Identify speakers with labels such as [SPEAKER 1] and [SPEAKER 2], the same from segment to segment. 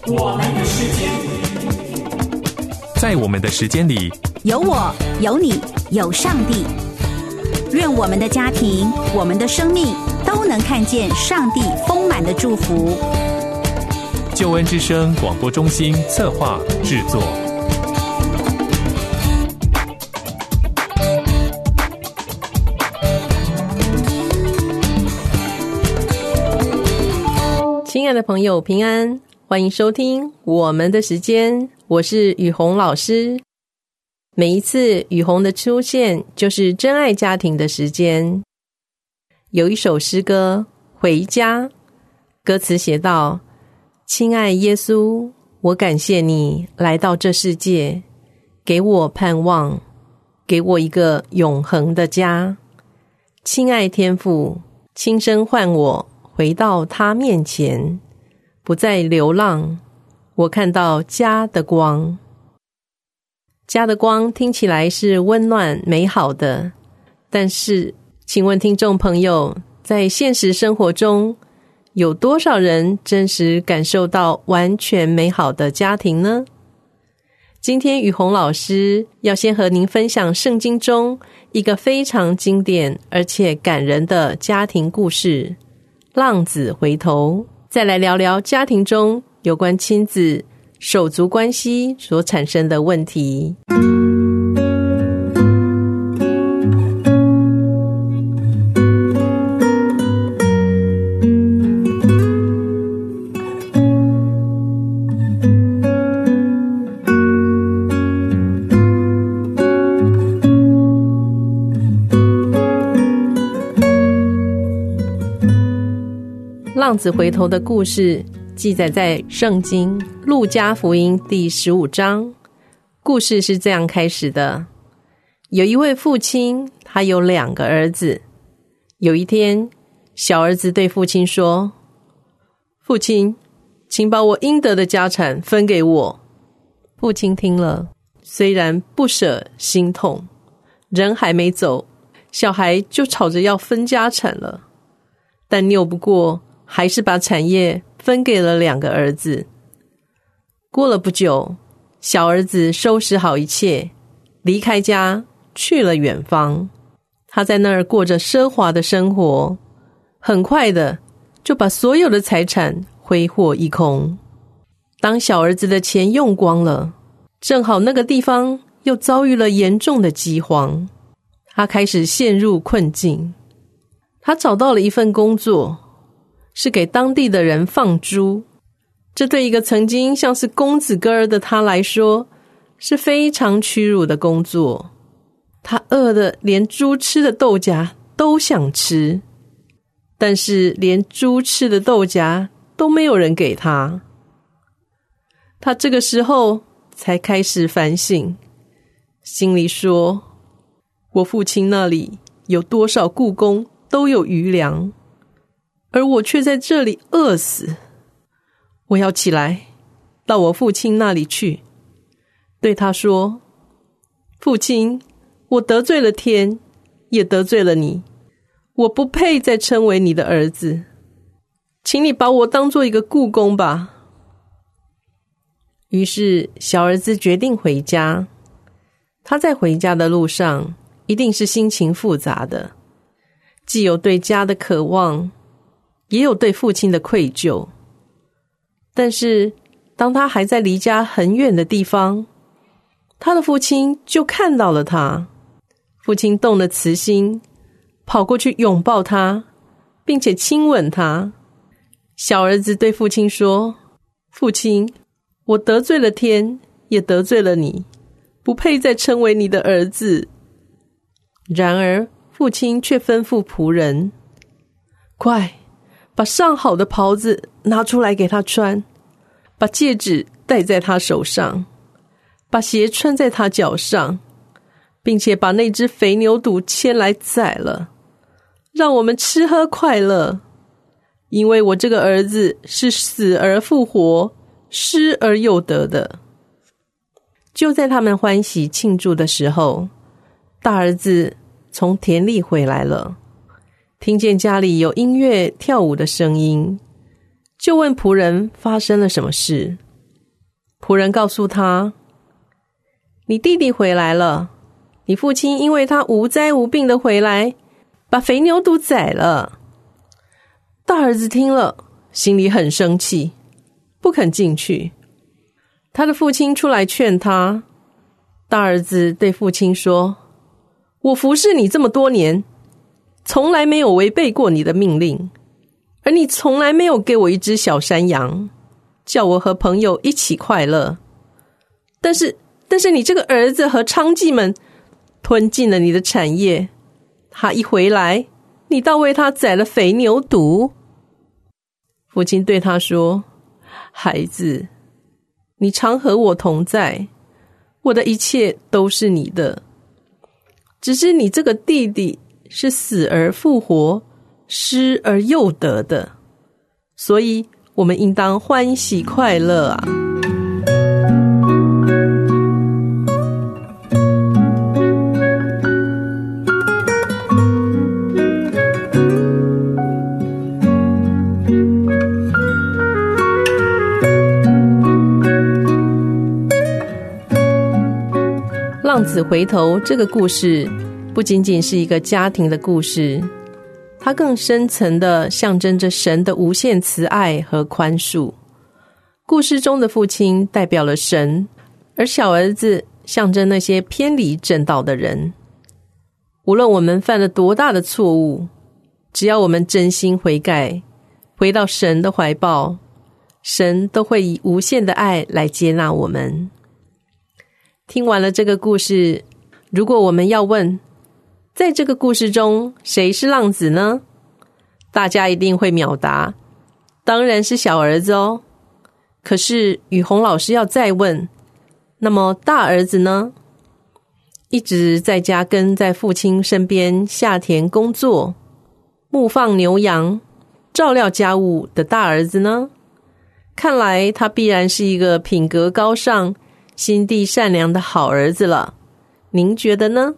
[SPEAKER 1] 我们的时间，
[SPEAKER 2] 在我们的时间里，
[SPEAKER 3] 有我，有你，有上帝。愿我们的家庭，我们的生命都能看见上帝丰满的祝福。
[SPEAKER 2] 救恩之声广播中心策划制作。
[SPEAKER 4] 亲爱的朋友，平安，欢迎收听我们的时间，我是雨红老师。每一次雨红的出现，就是真爱家庭的时间。有一首诗歌《回家》，歌词写道：亲爱耶稣，我感谢你来到这世界，给我盼望，给我一个永恒的家。亲爱天父，亲生唤我回到他面前，不再流浪，我看到家的光。家的光听起来是温暖美好的，但是请问听众朋友，在现实生活中，有多少人真实感受到完全美好的家庭呢？今天雨红老师要先和您分享圣经中一个非常经典而且感人的家庭故事——浪子回头。再来聊聊家庭中有关亲子、手足关系所产生的问题。浪子回头的故事记载在圣经路加福音第15章。故事是这样开始的：有一位父亲，他有2个儿子。有一天，小儿子对父亲说：父亲，请把我应得的家产分给我。父亲听了，虽然不舍心痛，人还没走，小孩就吵着要分家产了，但拗不过，还是把产业分给了2个儿子。过了不久，小儿子收拾好一切，离开家去了远方。他在那儿过着奢华的生活，很快的就把所有的财产挥霍一空。当小儿子的钱用光了，正好那个地方又遭遇了严重的饥荒，他开始陷入困境。他找到了一份工作，是给当地的人放猪。这对一个曾经像是公子哥儿的他来说，是非常屈辱的工作。他饿得连猪吃的豆荚都想吃，但是连猪吃的豆荚都没有人给他。他这个时候才开始反省，心里说：我父亲那里有多少雇工都有余粮，而我却在这里饿死。我要起来，到我父亲那里去，对他说：父亲，我得罪了天，也得罪了你，我不配再称为你的儿子，请你把我当做一个雇工吧。于是小儿子决定回家。他在回家的路上，一定是心情复杂的，既有对家的渴望，也有对父亲的愧疚。但是当他还在离家很远的地方，他的父亲就看到了他。父亲动了慈心，跑过去拥抱他，并且亲吻他。小儿子对父亲说：父亲，我得罪了天，也得罪了你，不配再称为你的儿子。然而父亲却吩咐仆人：快，把上好的袍子拿出来给他穿，把戒指戴在他手上，把鞋穿在他脚上，并且把那只肥牛犊牵来宰了，让我们吃喝快乐。因为我这个儿子是死而复活，失而又得的。就在他们欢喜庆祝的时候，大儿子从田里回来了，听见家里有音乐跳舞的声音，就问仆人发生了什么事。 仆人告诉他，你弟弟回来了，你父亲因为他无灾无病的回来，把肥牛犊宰了。大儿子听了，心里很生气，不肯进去。他的父亲出来劝他。大儿子对父亲说，我服侍你这么多年，从来没有违背过你的命令，而你从来没有给我一只小山羊，叫我和朋友一起快乐。但是你这个儿子和娼妓们吞尽了你的产业，他一回来，你倒为他宰了肥牛犊。父亲对他说，孩子，你常和我同在，我的一切都是你的。只是你这个弟弟是死而复活，失而又得的，所以我们应当欢喜快乐啊。浪子回头这个故事不仅仅是一个家庭的故事，它更深层地象征着神的无限慈爱和宽恕。故事中的父亲代表了神，而小儿子象征那些偏离正道的人。无论我们犯了多大的错误，只要我们真心悔改，回到神的怀抱，神都会以无限的爱来接纳我们。听完了这个故事，如果我们要问，在这个故事中谁是浪子呢？大家一定会秒答，当然是小儿子哦。可是雨虹老师要再问，那么大儿子呢？一直在家跟在父亲身边下田工作，牧放牛羊，照料家务的大儿子呢？看来他必然是一个品格高尚、心地善良的好儿子了，您觉得呢？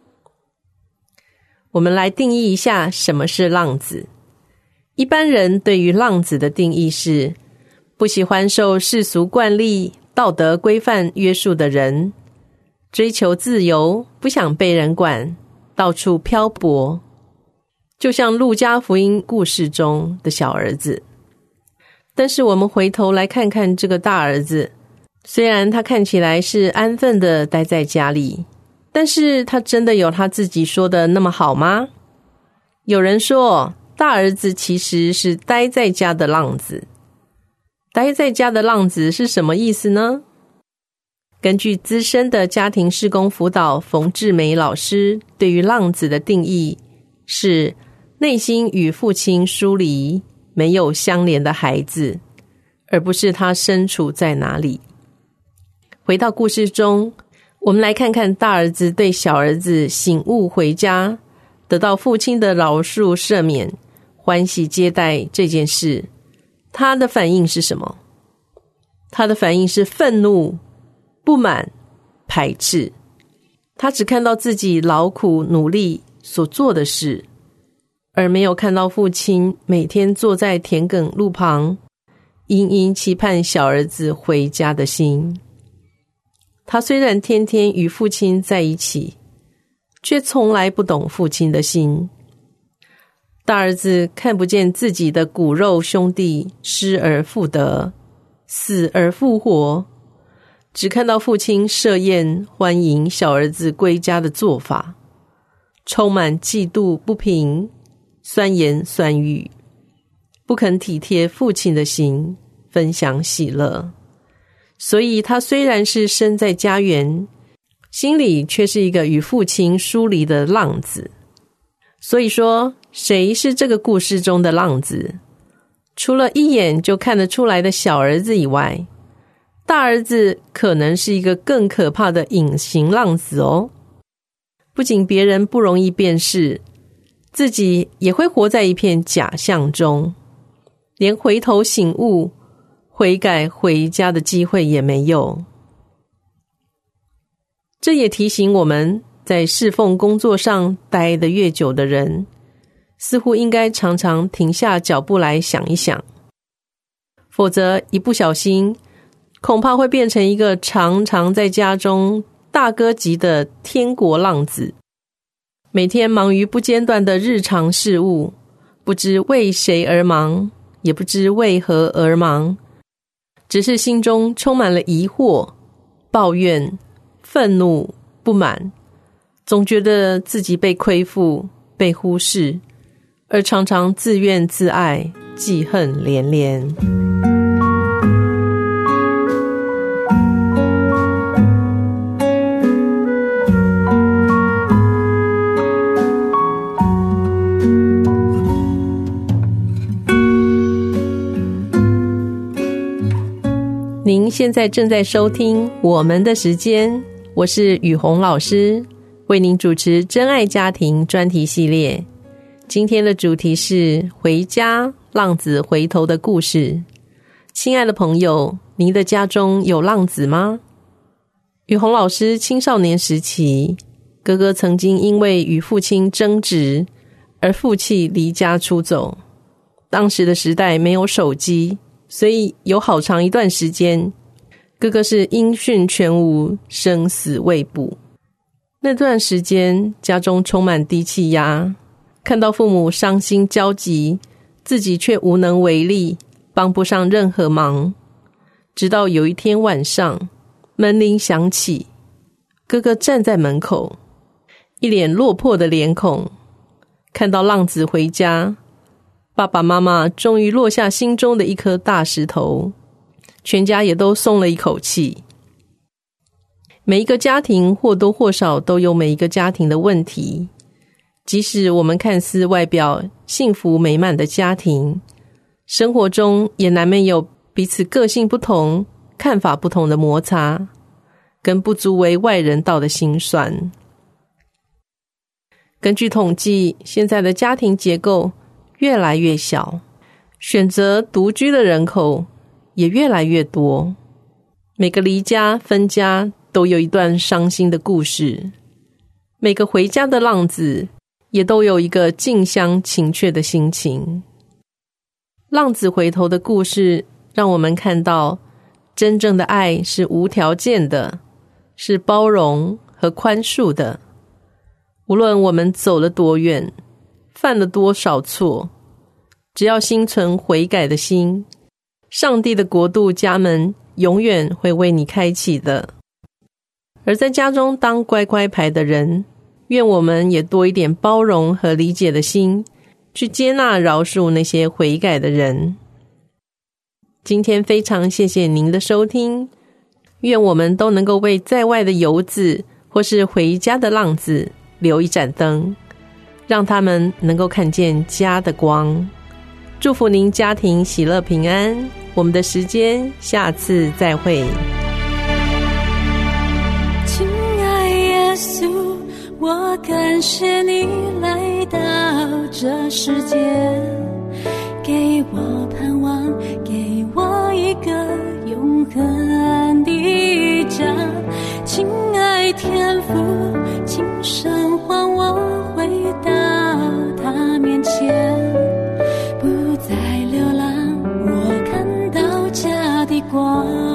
[SPEAKER 4] 我们来定义一下什么是浪子。一般人对于浪子的定义是，不喜欢受世俗惯例、道德规范约束的人，追求自由，不想被人管，到处漂泊，就像路加福音故事中的小儿子。但是我们回头来看看这个大儿子，虽然他看起来是安分的待在家里，但是他真的有他自己说的那么好吗？有人说，大儿子其实是待在家的浪子。待在家的浪子是什么意思呢？根据资深的家庭事工辅导冯志梅老师对于浪子的定义，是内心与父亲疏离，没有相连的孩子，而不是他身处在哪里。回到故事中，我们来看看大儿子对小儿子醒悟回家，得到父亲的饶恕赦免，欢喜接待这件事，他的反应是什么？他的反应是愤怒、不满、排斥。他只看到自己劳苦努力所做的事，而没有看到父亲每天坐在田埂路旁，殷殷期盼小儿子回家的心。他虽然天天与父亲在一起，却从来不懂父亲的心。大儿子看不见自己的骨肉兄弟失而复得，死而复活，只看到父亲设宴欢迎小儿子归家的做法，充满嫉妒不平，酸言酸语，不肯体贴父亲的心，分享喜乐。所以他虽然是身在家园，心里却是一个与父亲疏离的浪子。所以说，谁是这个故事中的浪子？除了一眼就看得出来的小儿子以外，大儿子可能是一个更可怕的隐形浪子哦。不仅别人不容易辨识，自己也会活在一片假象中，连回头醒悟、悔改回家的机会也没有。这也提醒我们，在侍奉工作上待得越久的人，似乎应该常常停下脚步来想一想，否则一不小心恐怕会变成一个常常在家中大哥级的天国浪子，每天忙于不间断的日常事务，不知为谁而忙，也不知为何而忙，只是心中充满了疑惑、抱怨、愤怒、不满，总觉得自己被亏负、被忽视，而常常自怨自艾，记恨连连。您现在正在收听我们的时间，我是雨红老师，为您主持真爱家庭专题系列。今天的主题是回家，浪子回头的故事。亲爱的朋友，您的家中有浪子吗？雨红老师青少年时期，哥哥曾经因为与父亲争执而负气离家出走。当时的时代没有手机，所以有好长一段时间，哥哥是音讯全无，生死未卜。那段时间，家中充满低气压，看到父母伤心焦急，自己却无能为力，帮不上任何忙。直到有一天晚上，门铃响起，哥哥站在门口，一脸落魄的脸孔，看到浪子回家，爸爸妈妈终于落下心中的一颗大石头，全家也都松了一口气。每一个家庭或多或少都有每一个家庭的问题，即使我们看似外表幸福美满的家庭，生活中也难免有彼此个性不同、看法不同的摩擦，跟不足为外人道的辛酸。根据统计，现在的家庭结构越来越小，选择独居的人口也越来越多。每个离家分家都有一段伤心的故事，每个回家的浪子也都有一个近乡情怯的心情。浪子回头的故事让我们看到，真正的爱是无条件的，是包容和宽恕的。无论我们走了多远，犯了多少错，只要心存悔改的心，上帝的国度家门永远会为你开启的。而在家中当乖乖牌的人，愿我们也多一点包容和理解的心，去接纳饶恕那些悔改的人。今天非常谢谢您的收听，愿我们都能够为在外的游子或是回家的浪子留一盏灯，让他们能够看见家的光。祝福您家庭喜乐平安，我们的时间下次再会。
[SPEAKER 1] 亲爱耶稣，我感谢你来到这世界，给我盼望，给我一个永恒的家。亲爱天父，请神唤我回到他面前，不再流浪，我看到家的光。